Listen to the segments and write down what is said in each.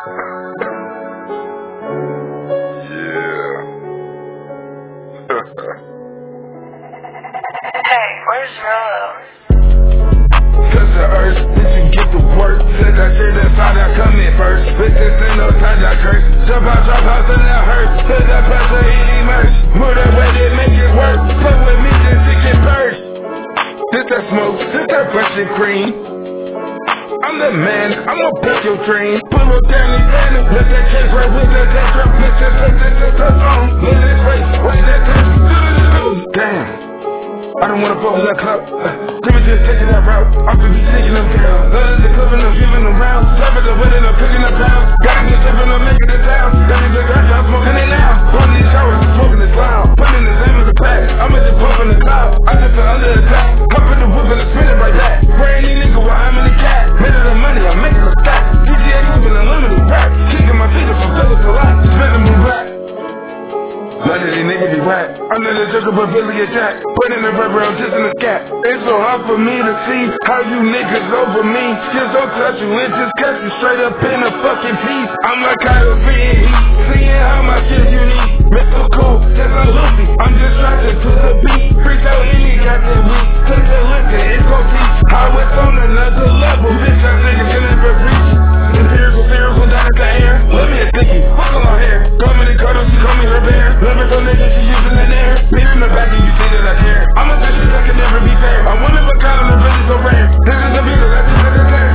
Hey, where's Rolo? Touch the earth, did you get the work? Said that shit inside, I come in first. Bitches ain't no time, I curse. Jump out, till that hurt. Feel that pressure, eat immerse. Move that way, they make it work. Fuck with me, just to get burst. This that smoke, this that pressure cream. I'm the man, I'ma break your dream. Pull up down these banners, let that case right with that tape drop. Bitch, just touch on. Look at this race, wait that tape. Damn. I don't wanna fuck with that clout. Jimmy just taking that route. I could be taking them down. Love the club and I'm giving them rounds. Dropping the winning, I'm picking up pounds. Gotta get shipping, I'm making it down. Got me good guys, I'm smoking it now. Pulling these showers, smoking this loud. Putting the same as the pack. I'm at the pump in the cloud. I just under attack. Hop in the whip and I spin it like that. Brand new nigga while I'm in the cat. Made of the money, I'm making a stack. GTA moving unlimited rap. Kicking my feet up from pillar to lot. Spinning me back. None of these niggas be whack. I'm in the circle but Billy a Jack. Putting the rubber, I'm just in the scat. It's so hard for me to see how you niggas over me. Just don't touch you and just cut you straight up in a fucking piece. I'm like Kyle V and heat. Seeing how much shit you need. Mr. Cool, just like Luffy. I'm just strapping to the beat. Freestyle any goddamn week. Take a look at it, go teach how it's on another level. Bitch, that nigga can never reach. Empirical fears will die at the air. Let me a sticky, fuck on her hair. Come in the cuddle, she call me her bear. Lyrical nigga, she using that air. Beat in the back and you see that I care. I'm a bitch that can never be fair. I'm one of a kind and the bitch is so rare. This is the beat that's just like a there.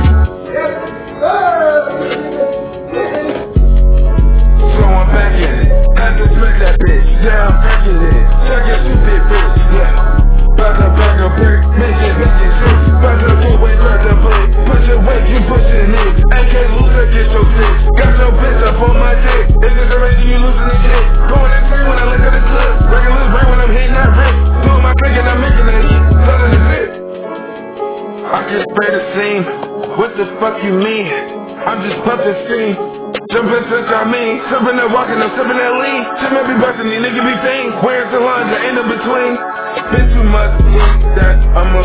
So I'm back in it. Had to smack that bitch. Yeah, I'm back in it. Check your stupid bitch. Yeah. Back up, break. Make it sick. Back up, get away, back up, break. Push your weight, you pushing it. AK loser, get your six. Got your bitch up on my dick. If it's a race, you losing the shit. Going insane when I look at the clip. Breaking loose brain when I'm hitting that rip. Doing my click and I'm making a heat. Selling the zip. I just spray the scene. What the fuck you mean? I'm just pumping steam. Jumping since I mean. Sipping that walking, I'm sipping that lean. Shit may be busting, these niggas be fiends. Wearing salons, I end up between. Been too much, that I'm a